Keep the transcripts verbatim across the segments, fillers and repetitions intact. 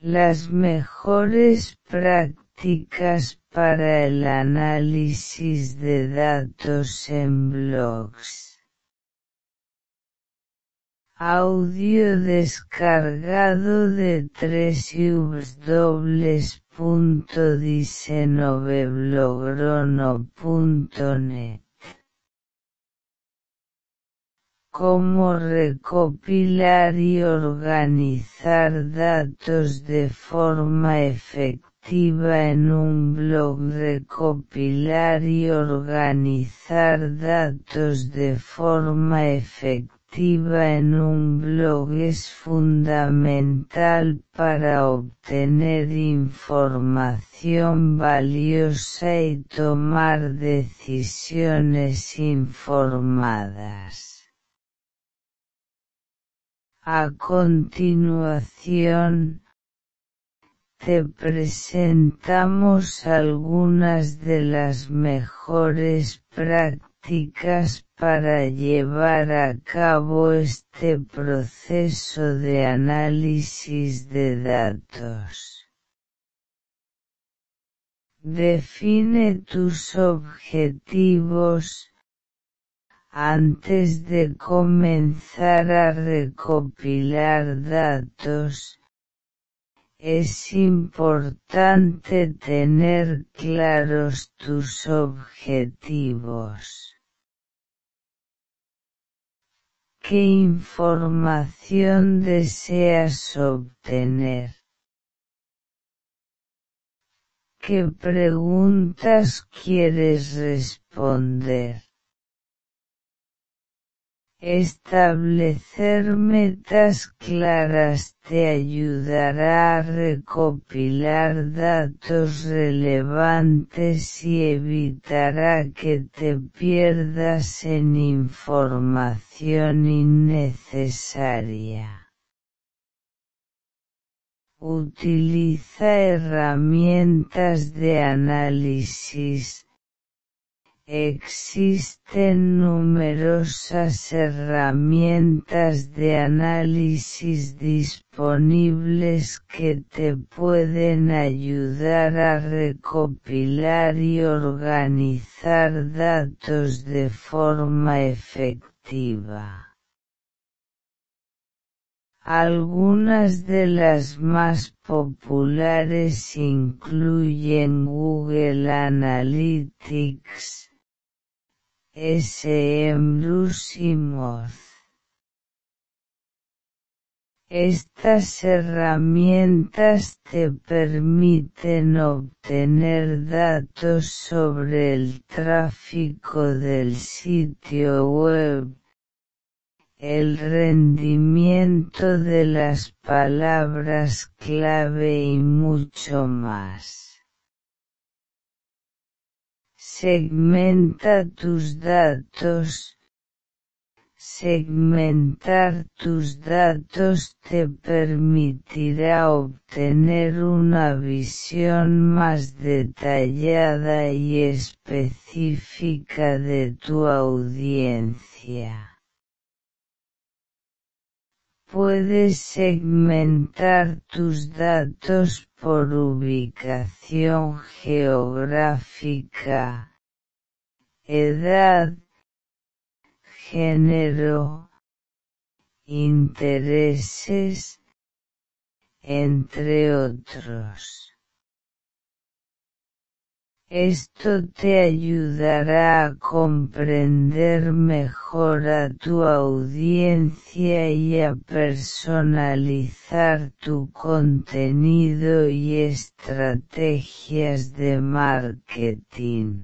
Las mejores prácticas para el análisis de datos en blogs. Audio descargado de w w w punto diseñoveblogronno punto net. Cómo recopilar y organizar datos de forma efectiva en un blog. Recopilar y organizar datos de forma efectiva en un blog es fundamental para obtener información valiosa y tomar decisiones informadas. A continuación, te presentamos algunas de las mejores prácticas para llevar a cabo este proceso de análisis de datos. Define tus objetivos. Antes de comenzar a recopilar datos, es importante tener claros tus objetivos. ¿Qué información deseas obtener? ¿Qué preguntas quieres responder? Establecer metas claras te ayudará a recopilar datos relevantes y evitará que te pierdas en información innecesaria. Utiliza herramientas de análisis. Existen numerosas herramientas de análisis disponibles que te pueden ayudar a recopilar y organizar datos de forma efectiva. Algunas de las más populares incluyen Google Analytics, SEMrush y Moz. Estas herramientas te permiten obtener datos sobre el tráfico del sitio web, el rendimiento de las palabras clave y mucho más. Segmenta tus datos. Segmentar tus datos te permitirá obtener una visión más detallada y específica de tu audiencia. Puedes segmentar tus datos por ubicación geográfica, edad, género, intereses, entre otros. Esto te ayudará a comprender mejor a tu audiencia y a personalizar tu contenido y estrategias de marketing.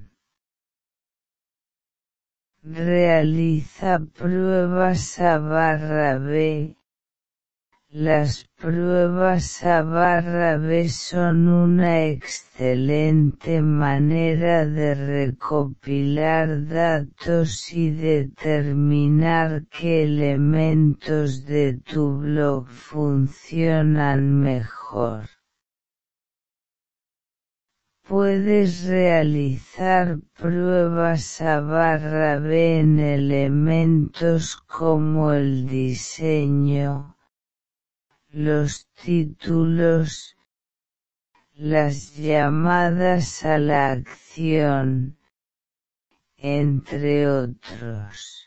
Realiza pruebas A barra B. Las pruebas A barra B son una excelente manera de recopilar datos y determinar qué elementos de tu blog funcionan mejor. Puedes realizar pruebas A barra B en elementos como el diseño, los títulos, las llamadas a la acción, entre otros.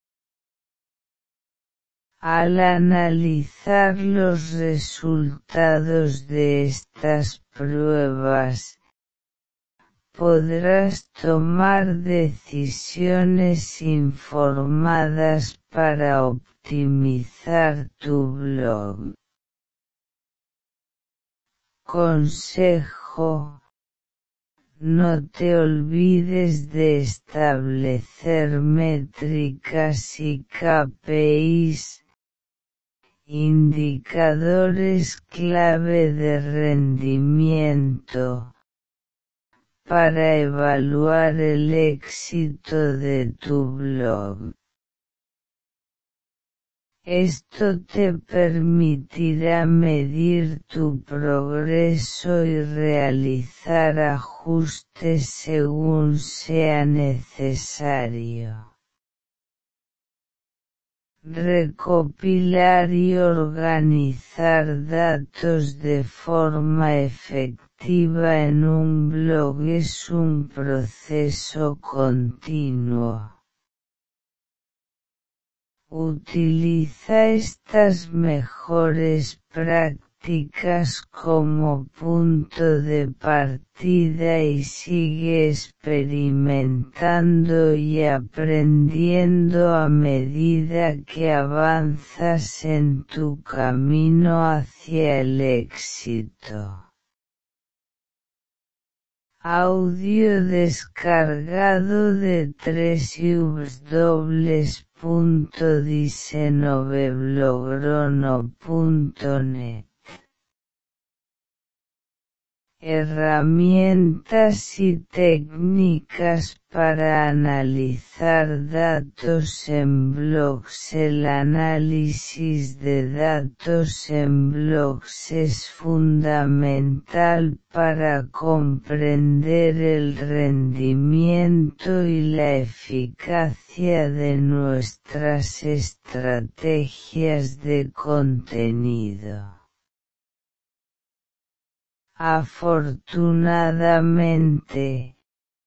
Al analizar los resultados de estas pruebas, podrás tomar decisiones informadas para optimizar tu blog. Consejo: no te olvides de establecer métricas y K P Is, indicadores clave de rendimiento, para evaluar el éxito de tu blog. Esto te permitirá medir tu progreso y realizar ajustes según sea necesario. Recopilar y organizar datos de forma efectiva en un blog es un proceso continuo. Utiliza estas mejores prácticas como punto de partida y sigue experimentando y aprendiendo a medida que avanzas en tu camino hacia el éxito. Audio descargado de w w w punto diseñoveblogro punto net. Herramientas y técnicas para analizar datos en blogs. El análisis de datos en blogs es fundamental para comprender el rendimiento y la eficacia de nuestras estrategias de contenido. Afortunadamente,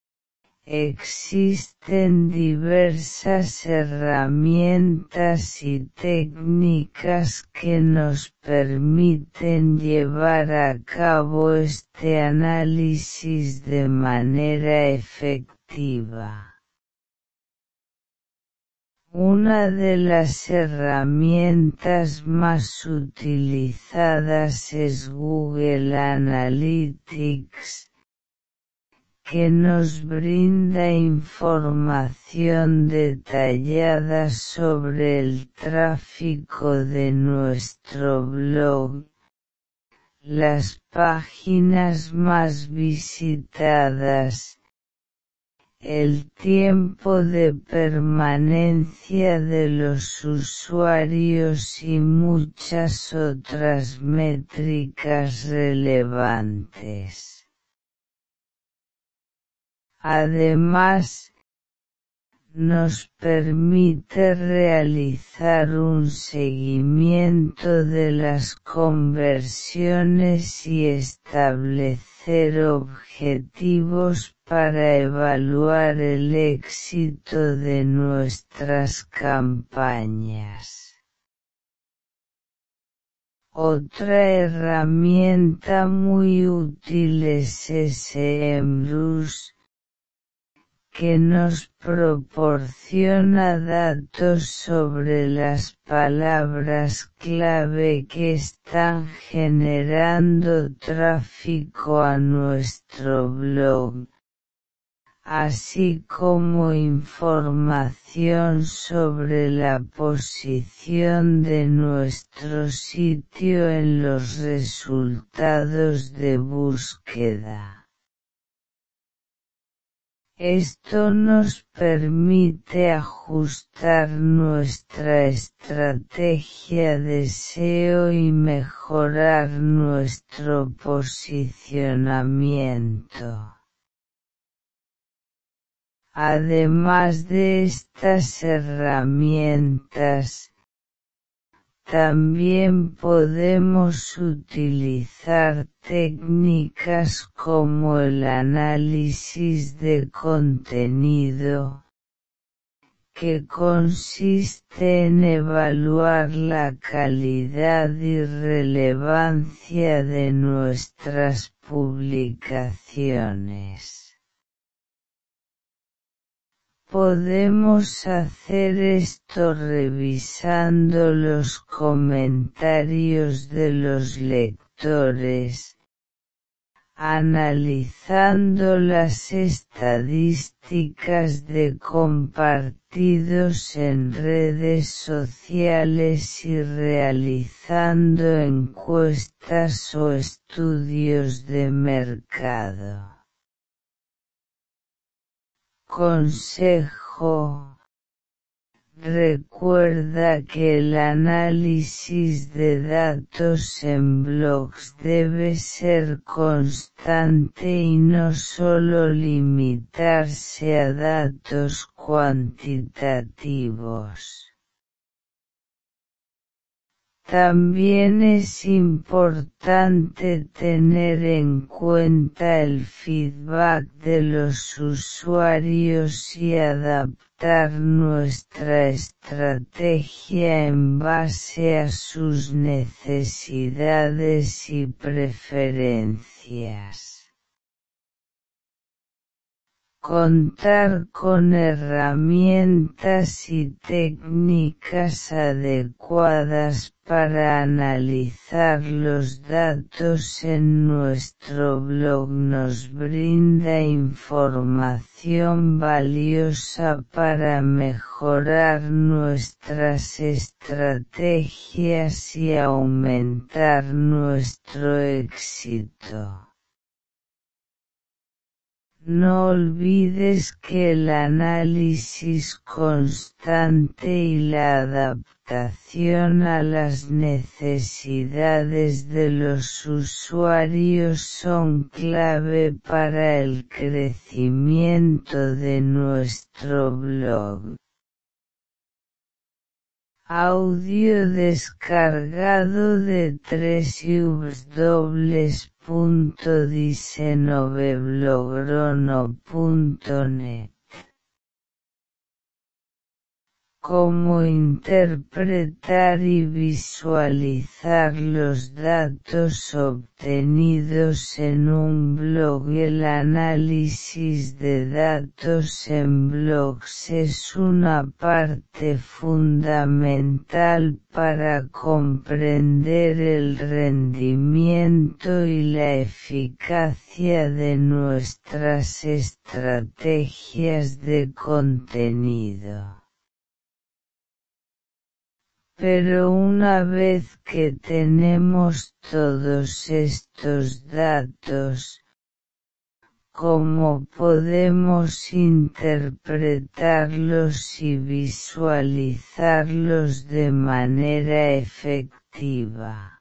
existen diversas herramientas y técnicas que nos permiten llevar a cabo este análisis de manera efectiva. Una de las herramientas más utilizadas es Google Analytics, que nos brinda información detallada sobre el tráfico de nuestro blog, las páginas más visitadas, el tiempo de permanencia de los usuarios y muchas otras métricas relevantes. Además, nos permite realizar un seguimiento de las conversiones y establecer objetivos para evaluar el éxito de nuestras campañas. Otra herramienta muy útil es SEMrush, que nos proporciona datos sobre las palabras clave que están generando tráfico a nuestro blog, así como información sobre la posición de nuestro sitio en los resultados de búsqueda. Esto nos permite ajustar nuestra estrategia de S E O y mejorar nuestro posicionamiento. Además de estas herramientas, También podemos utilizar técnicas como el análisis de contenido, que consiste en evaluar la calidad y relevancia de nuestras publicaciones. Podemos hacer esto revisando los comentarios de los lectores, analizando las estadísticas de compartidos en redes sociales y realizando encuestas o estudios de mercado. Consejo: recuerda que el análisis de datos en blogs debe ser constante y no solo limitarse a datos cuantitativos. También es importante tener en cuenta el feedback de los usuarios y adaptar nuestra estrategia en base a sus necesidades y preferencias. Contar con herramientas y técnicas adecuadas para analizar los datos en nuestro blog nos brinda información valiosa para mejorar nuestras estrategias y aumentar nuestro éxito. No olvides que el análisis constante y la adaptación a las necesidades de los usuarios son clave para el crecimiento de nuestro blog. Audio descargado de w w w punto diseñoveblogro punto net. Cómo interpretar y visualizar los datos obtenidos en un blog. El análisis de datos en blogs es una parte fundamental para comprender el rendimiento y la eficacia de nuestras estrategias de contenido. Pero una vez que tenemos todos estos datos, ¿cómo podemos interpretarlos y visualizarlos de manera efectiva?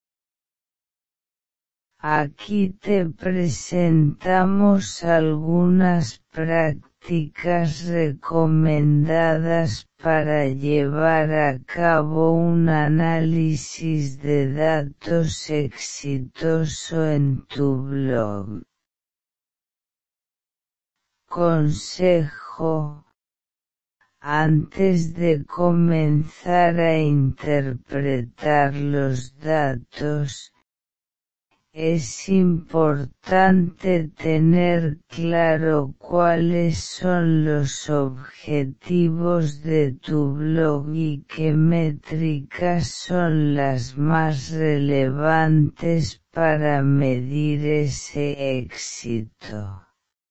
Aquí te presentamos algunas prácticas recomendadas para llevar a cabo un análisis de datos exitoso en tu blog. Consejo: antes de comenzar a interpretar los datos, es importante tener claro cuáles son los objetivos de tu blog y qué métricas son las más relevantes para medir ese éxito.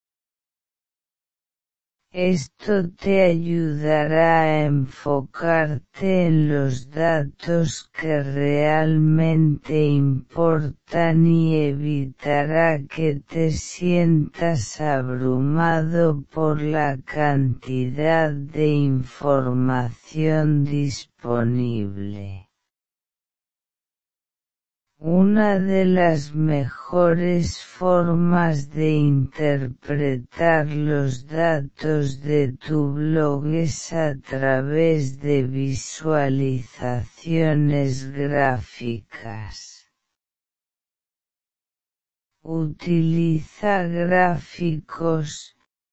Esto te ayudará a enfocarte en los datos que realmente importan y evitará que te sientas abrumado por la cantidad de información disponible. Una de las mejores formas de interpretar los datos de tu blog es a través de visualizaciones gráficas. Utiliza gráficos,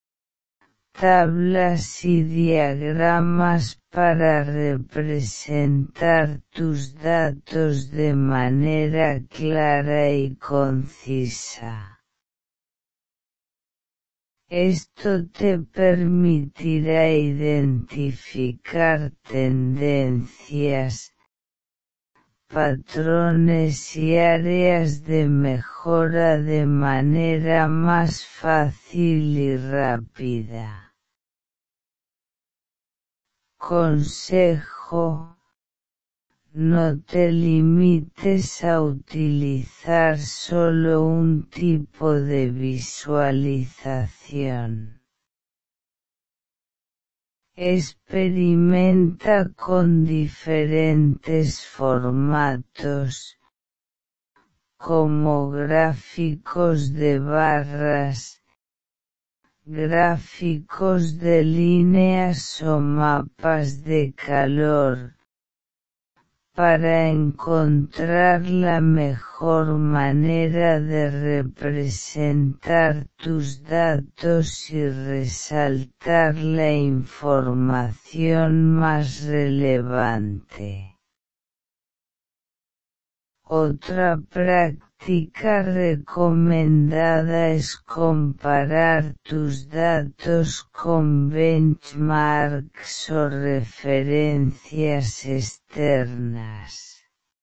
tablas y diagramas para representar tus datos de manera clara y concisa. Esto te permitirá identificar tendencias, patrones y áreas de mejora de manera más fácil y rápida. Consejo: no te limites a utilizar solo un tipo de visualización. Experimenta con diferentes formatos, como gráficos de barras, gráficos de líneas o mapas de calor, para encontrar la mejor manera de representar tus datos y resaltar la información más relevante. Otra práctica recomendada es comparar tus datos con benchmarks o referencias externas.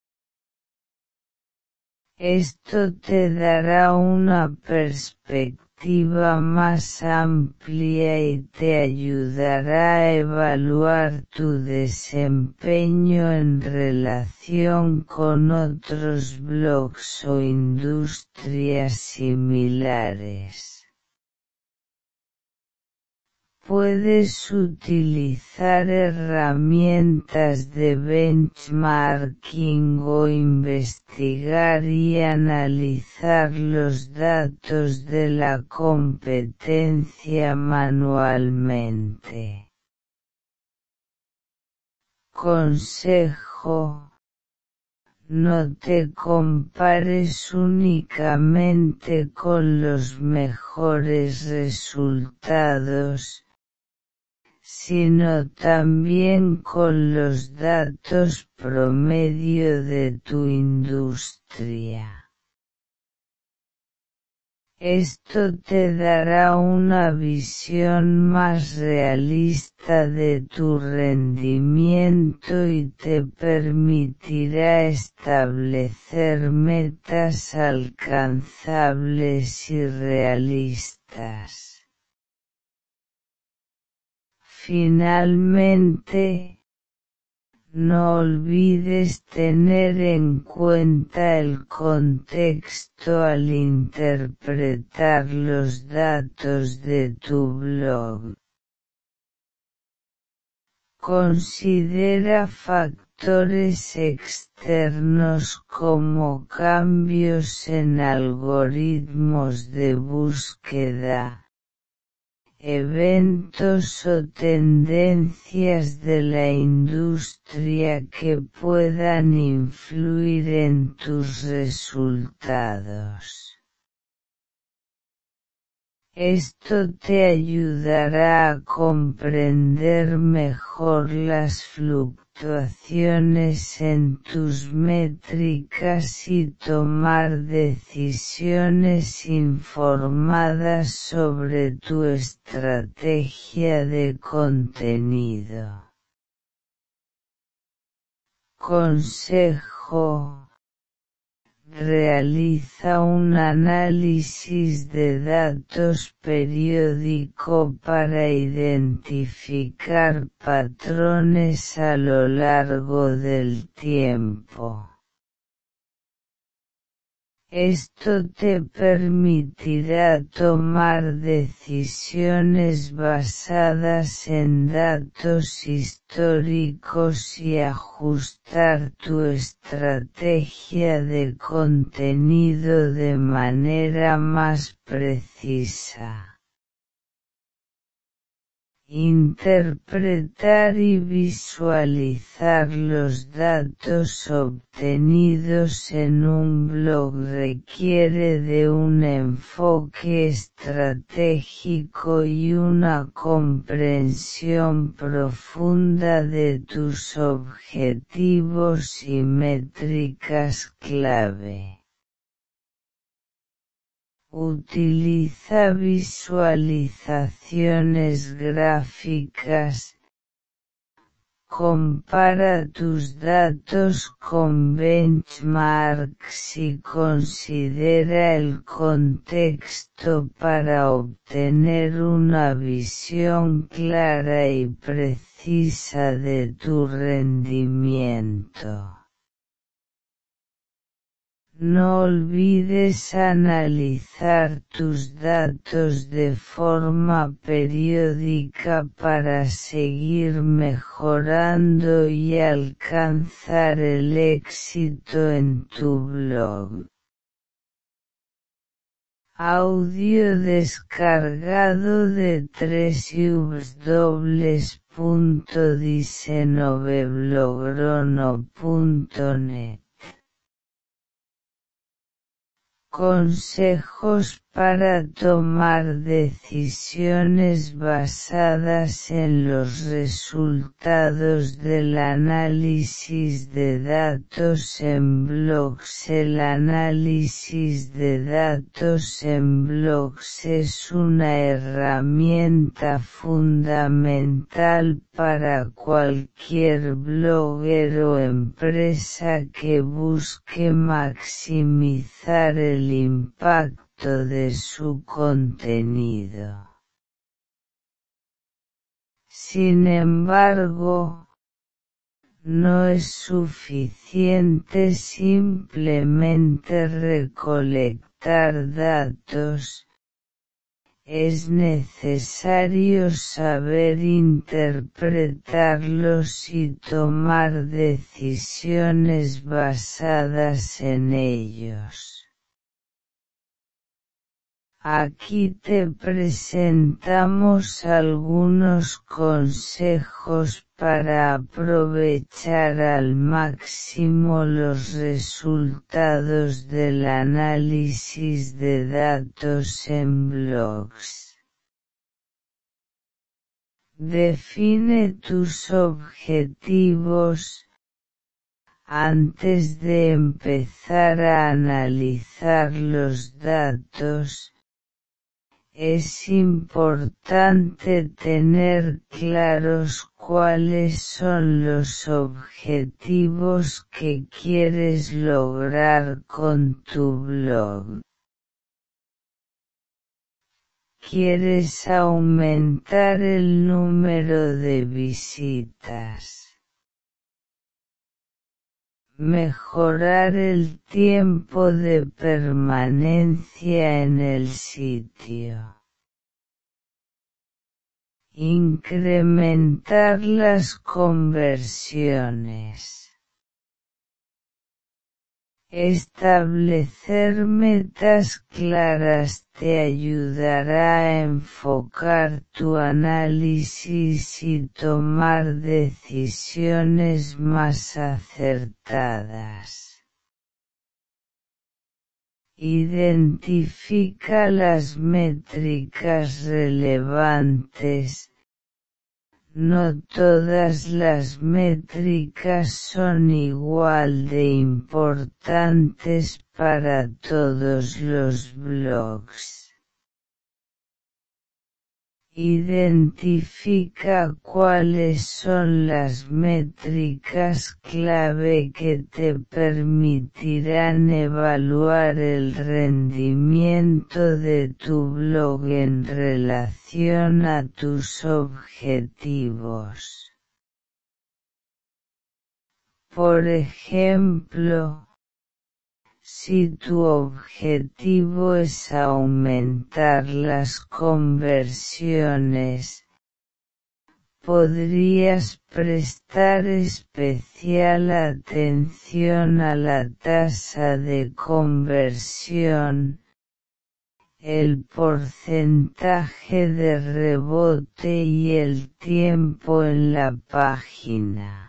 Esto te dará una perspectiva más amplia y te ayudará a evaluar tu desempeño en relación con otros blogs o industrias similares. Puedes utilizar herramientas de benchmarking o investigar y analizar los datos de la competencia manualmente. Consejo: no te compares únicamente con los mejores resultados, sino también con los datos promedio de tu industria. Esto te dará una visión más realista de tu rendimiento y te permitirá establecer metas alcanzables y realistas. Finalmente, no olvides tener en cuenta el contexto al interpretar los datos de tu blog. Considera factores externos como cambios en algoritmos de búsqueda, eventos o tendencias de la industria que puedan influir en tus resultados. Esto te ayudará a comprender mejor las fluctuaciones en tus métricas y tomar decisiones informadas sobre tu estrategia de contenido. Consejo: realiza un análisis de datos periódico para identificar patrones a lo largo del tiempo. Esto te permitirá tomar decisiones basadas en datos históricos y ajustar tu estrategia de contenido de manera más precisa. Interpretar y visualizar los datos obtenidos en un blog requiere de un enfoque estratégico y una comprensión profunda de tus objetivos y métricas clave. Utiliza visualizaciones gráficas. Compara tus datos con benchmarks y considera el contexto para obtener una visión clara y precisa de tu rendimiento. No olvides analizar tus datos de forma periódica para seguir mejorando y alcanzar el éxito en tu blog. Audio descargado de w w w punto diseñovelogrono punto net. Consejos para tomar decisiones basadas en los resultados del análisis de datos en blogs. El análisis de datos en blogs es una herramienta fundamental para cualquier blogger o empresa que busque maximizar el el impacto de su contenido. Sin embargo, no es suficiente simplemente recolectar datos, es necesario saber interpretarlos y tomar decisiones basadas en ellos. Aquí te presentamos algunos consejos para aprovechar al máximo los resultados del análisis de datos en blogs. Define tus objetivos. Antes de empezar a analizar los datos, es importante tener claros cuáles son los objetivos que quieres lograr con tu blog. ¿Quieres aumentar el número de visitas? Mejorar el tiempo de permanencia en el sitio. Incrementar las conversiones. Establecer metas claras te ayudará a enfocar tu análisis y tomar decisiones más acertadas. Identifica las métricas relevantes. No todas las métricas son igual de importantes para todos los blogs. Identifica cuáles son las métricas clave que te permitirán evaluar el rendimiento de tu blog en relación a tus objetivos. Por ejemplo, Si tu objetivo es aumentar las conversiones, podrías prestar especial atención a la tasa de conversión, el porcentaje de rebote y el tiempo en la página.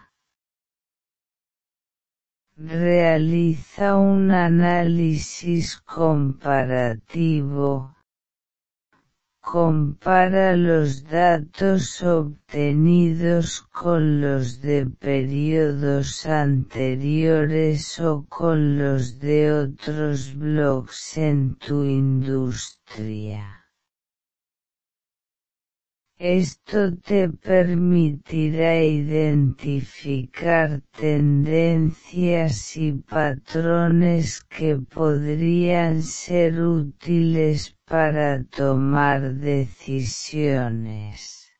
Realiza un análisis comparativo. Compara los datos obtenidos con los de periodos anteriores o con los de otros blogs en tu industria. Esto te permitirá identificar tendencias y patrones que podrían ser útiles para tomar decisiones.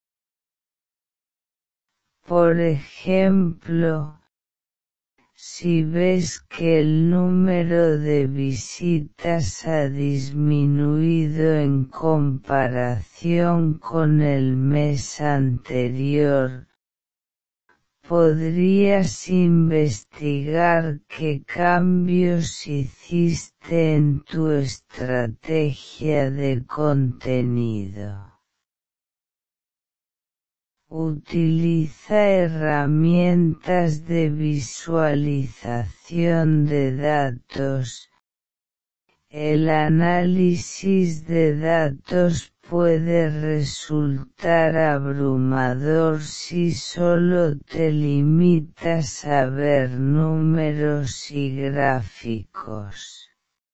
Por ejemplo, si ves que el número de visitas ha disminuido en comparación con el mes anterior, podrías investigar qué cambios hiciste en tu estrategia de contenido. Utiliza herramientas de visualización de datos. El análisis de datos puede resultar abrumador si solo te limitas a ver números y gráficos.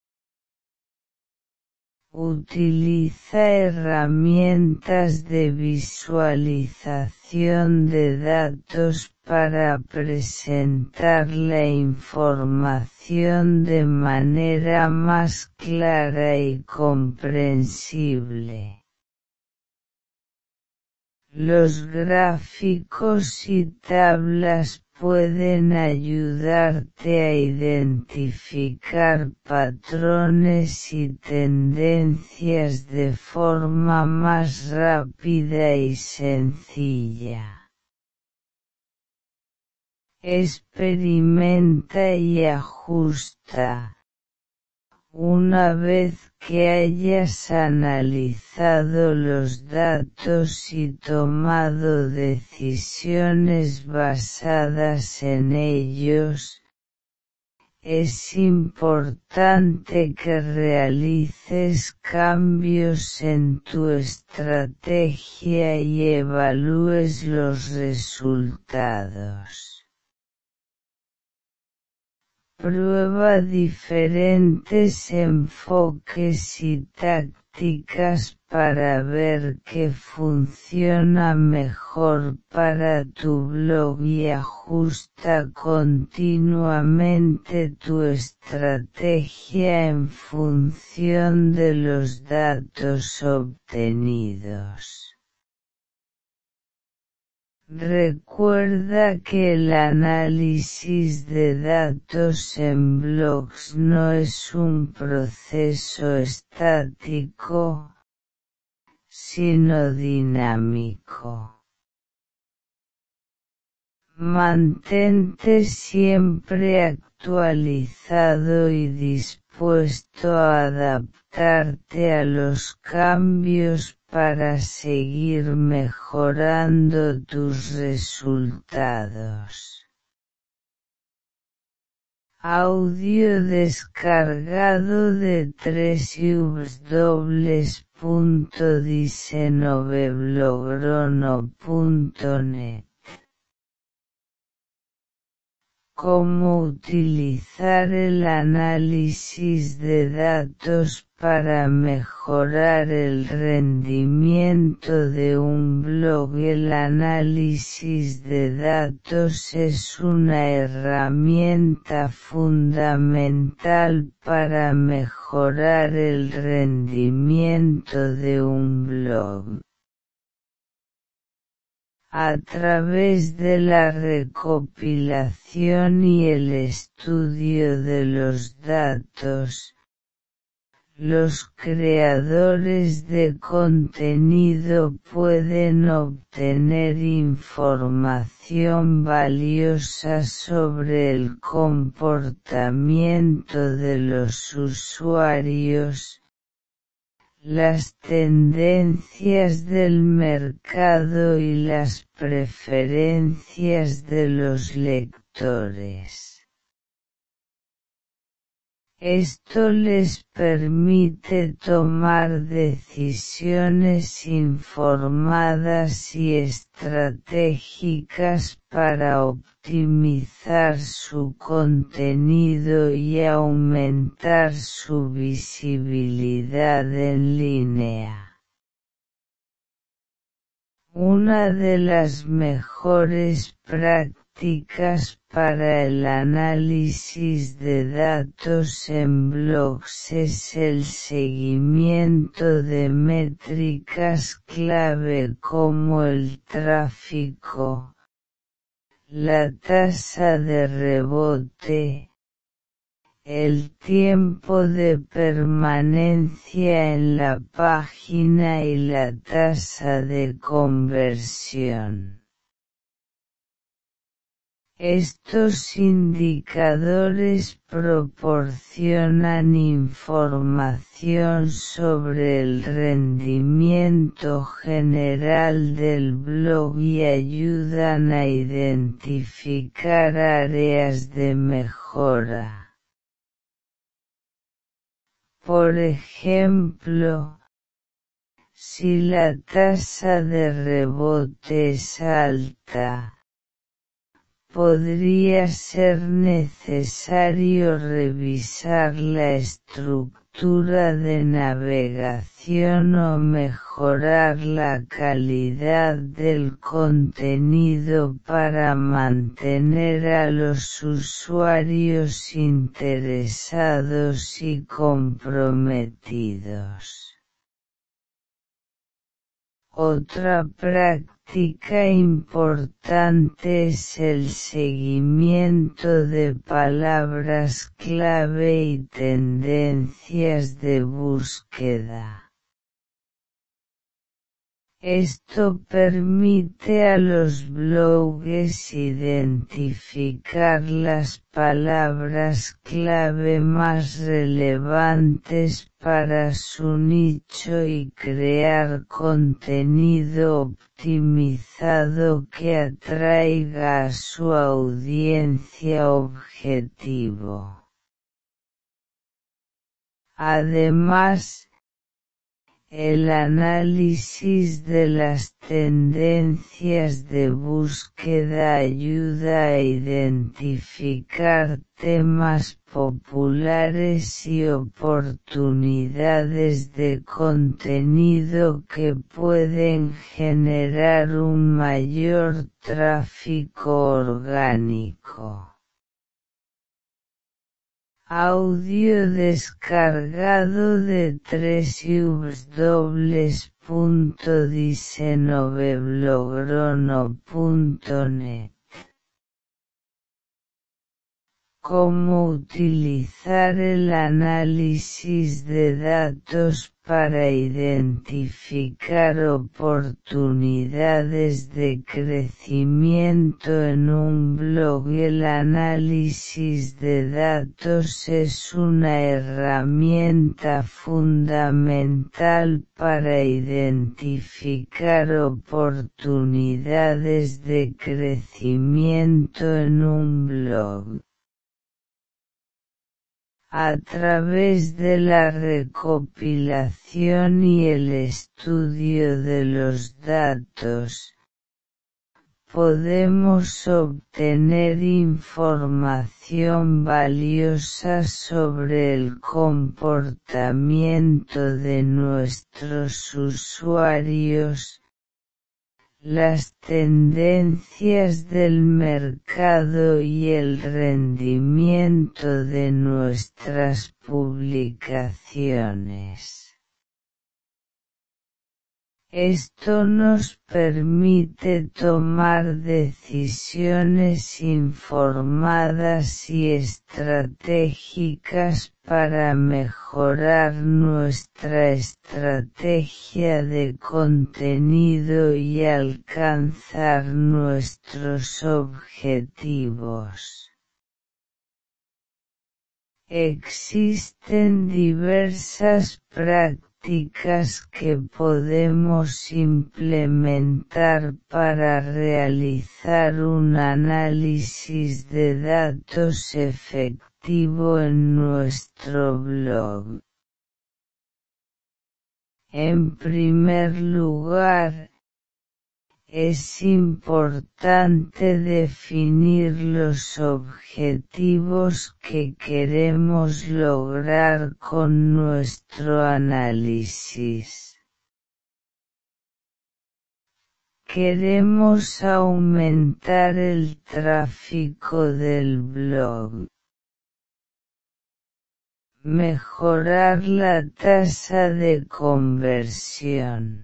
Utiliza herramientas de visualización de datos para presentar la información de manera más clara y comprensible. Los gráficos y tablas pueden ayudarte a identificar patrones y tendencias de forma más rápida y sencilla. Experimenta y ajusta. Una vez que hayas analizado los datos y tomado decisiones basadas en ellos, es importante que realices cambios en tu estrategia y evalúes los resultados. Prueba diferentes enfoques y tácticas para ver qué funciona mejor para tu blog y ajusta continuamente tu estrategia en función de los datos obtenidos. Recuerda que el análisis de datos en blogs no es un proceso estático, sino dinámico. Mantente siempre actualizado y dispuesto a adaptarte a los cambios para seguir mejorando tus resultados. Audio descargado de w w w punto diseñoveblogro punto net. Cómo utilizar el análisis de datos para mejorar el rendimiento de un blog. El análisis de datos es una herramienta fundamental para mejorar el rendimiento de un blog. A través de la recopilación y el estudio de los datos, los creadores de contenido pueden obtener información valiosa sobre el comportamiento de los usuarios, las tendencias del mercado y las preferencias de los lectores. Esto les permite tomar decisiones informadas y estratégicas para optimizar su contenido y aumentar su visibilidad en línea. Una de las mejores prácticas para el análisis de datos en blogs es el seguimiento de métricas clave como el tráfico, la tasa de rebote, el tiempo de permanencia en la página y la tasa de conversión. Estos indicadores proporcionan información sobre el rendimiento general del blog y ayudan a identificar áreas de mejora. Por ejemplo, si la tasa de rebote es alta, podría ser necesario revisar la estructura de navegación o mejorar la calidad del contenido para mantener a los usuarios interesados y comprometidos. Otra práctica importante es el seguimiento de palabras clave y tendencias de búsqueda. Esto permite a los blogs identificar las palabras clave más relevantes para su nicho y crear contenido optimizado que atraiga a su audiencia objetivo. Además, el análisis de las tendencias de búsqueda ayuda a identificar temas populares y oportunidades de contenido que pueden generar un mayor tráfico orgánico. Audio descargado de w w w punto diecinueve punto net. Cómo utilizar el análisis de datos para identificar oportunidades de crecimiento en un blog. El análisis de datos es una herramienta fundamental para identificar oportunidades de crecimiento en un blog. A través de la recopilación y el estudio de los datos, podemos obtener información valiosa sobre el comportamiento de nuestros usuarios, las tendencias del mercado y el rendimiento de nuestras publicaciones. Esto nos permite tomar decisiones informadas y estratégicas para mejorar nuestra estrategia de contenido y alcanzar nuestros objetivos. Existen diversas prácticas que podemos implementar para realizar un análisis de datos efectivo en nuestro blog. En primer lugar, es importante definir los objetivos que queremos lograr con nuestro análisis. Queremos aumentar el tráfico del blog, mejorar la tasa de conversión,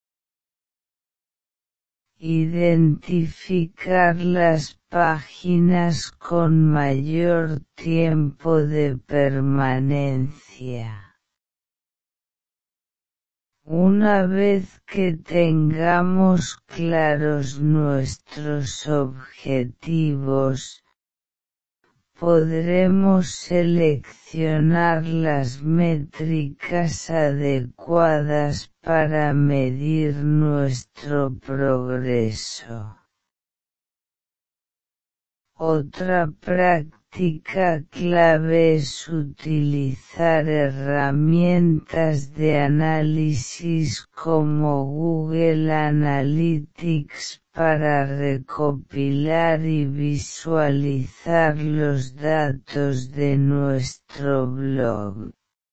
identificar las páginas con mayor tiempo de permanencia. Una vez que tengamos claros nuestros objetivos, podremos seleccionar las métricas adecuadas para medir nuestro progreso. Otra práctica clave es utilizar herramientas de análisis como Google Analytics para recopilar y visualizar los datos de nuestro blog.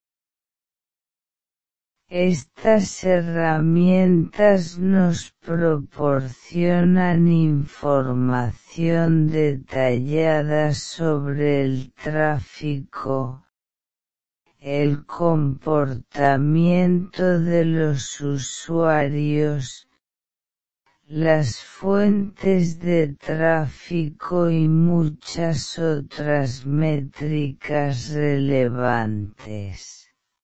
Estas herramientas nos proporcionan información detallada sobre el tráfico, el comportamiento de los usuarios, las fuentes de tráfico y muchas otras métricas relevantes.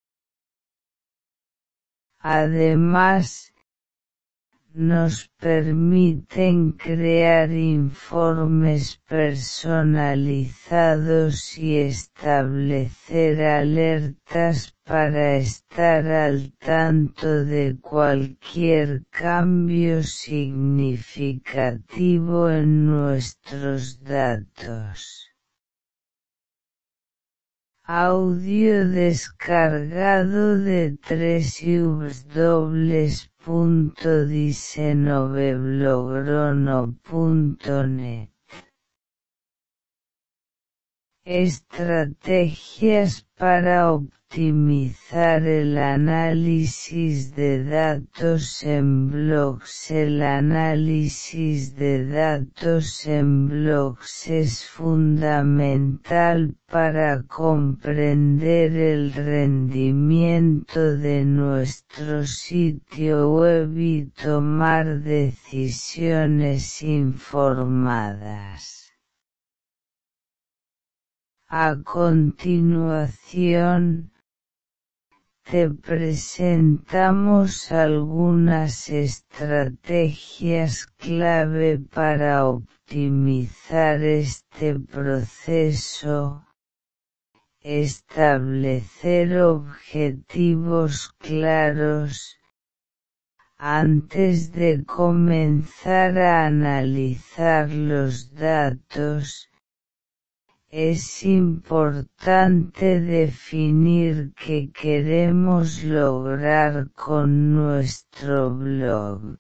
Además, nos permiten crear informes personalizados y establecer alertas para estar al tanto de cualquier cambio significativo en nuestros datos. Audio descargado de w w w punto diseñovelogrono punto net. Estrategias para optimizar el análisis de datos en blogs. El análisis de datos en blogs es fundamental para comprender el rendimiento de nuestro sitio web y tomar decisiones informadas. A continuación, te presentamos algunas estrategias clave para optimizar este proceso. Establecer objetivos claros. Antes de comenzar a analizar los datos, es importante definir qué queremos lograr con nuestro blog.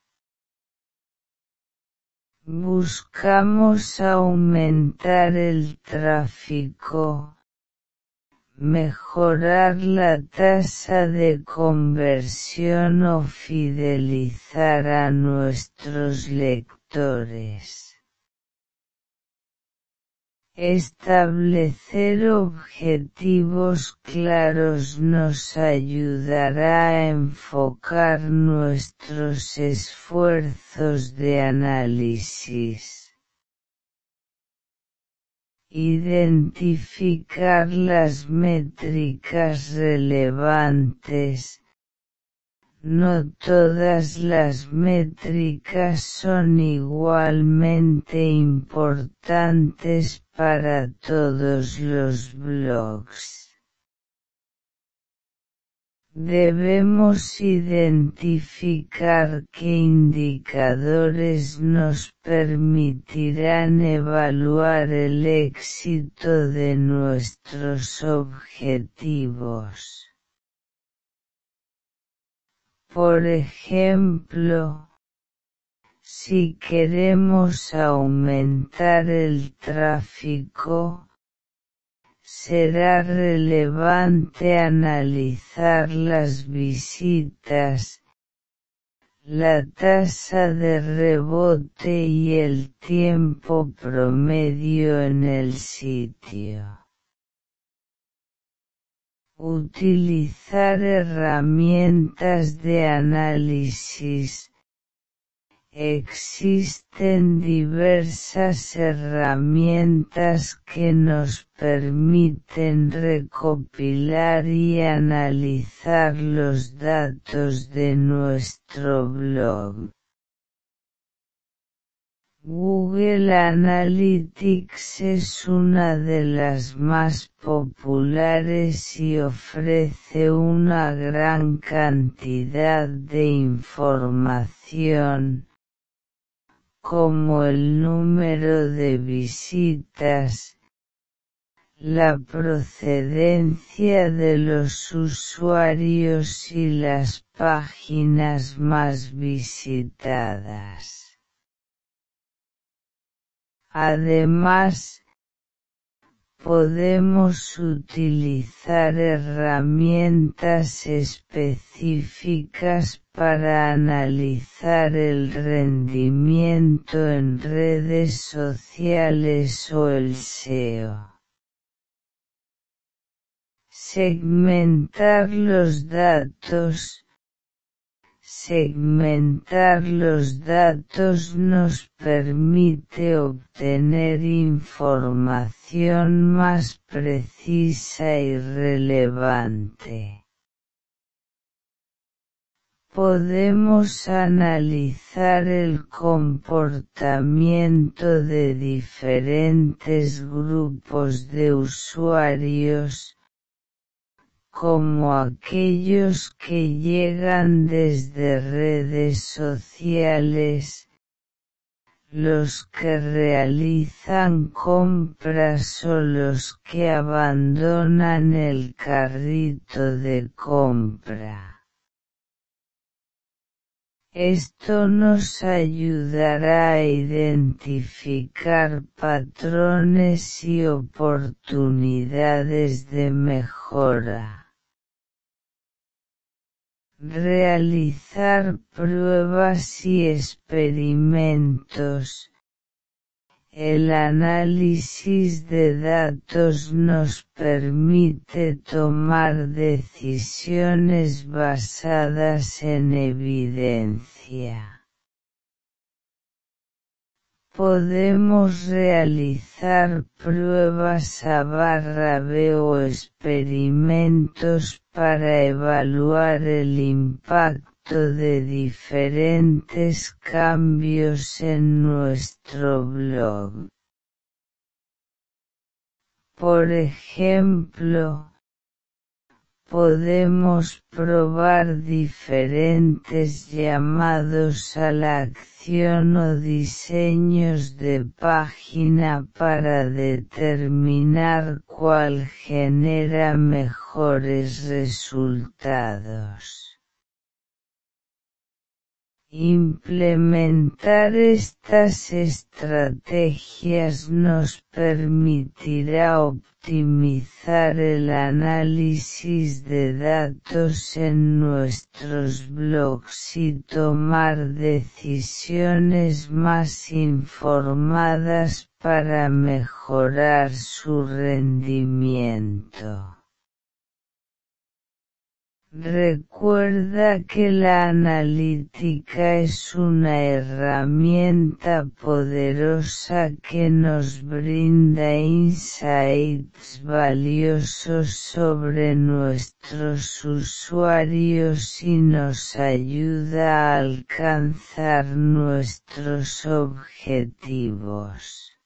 Buscamos aumentar el tráfico, mejorar la tasa de conversión o fidelizar a nuestros lectores. Establecer objetivos claros nos ayudará a enfocar nuestros esfuerzos de análisis. Identificar las métricas relevantes. No todas las métricas son igualmente importantes para todos los blogs. Debemos identificar qué indicadores nos permitirán evaluar el éxito de nuestros objetivos. Por ejemplo, si queremos aumentar el tráfico, será relevante analizar las visitas, la tasa de rebote y el tiempo promedio en el sitio. Utilizar herramientas de análisis. Existen diversas herramientas que nos permiten recopilar y analizar los datos de nuestro blog. Google Analytics es una de las más populares y ofrece una gran cantidad de información, como el número de visitas, la procedencia de los usuarios y las páginas más visitadas. Además, podemos utilizar herramientas específicas para analizar el rendimiento en redes sociales o el S E O. Segmentar los datos. Segmentar los datos nos permite obtener información más precisa y relevante. Podemos analizar el comportamiento de diferentes grupos de usuarios, como aquellos que llegan desde redes sociales, los que realizan compras o los que abandonan el carrito de compra. Esto nos ayudará a identificar patrones y oportunidades de mejora. Realizar pruebas y experimentos. El análisis de datos nos permite tomar decisiones basadas en evidencia. Podemos realizar pruebas A barra B o experimentos para evaluar el impacto de diferentes cambios en nuestro blog. Por ejemplo, podemos probar diferentes llamados a la acción o diseños de página para determinar cuál genera mejores resultados. Implementar estas estrategias nos permitirá optimizar el análisis de datos en nuestros blogs y tomar decisiones más informadas para mejorar su rendimiento. Recuerda que la analítica es una herramienta poderosa que nos brinda insights valiosos sobre nuestros usuarios y nos ayuda a alcanzar nuestros objetivos.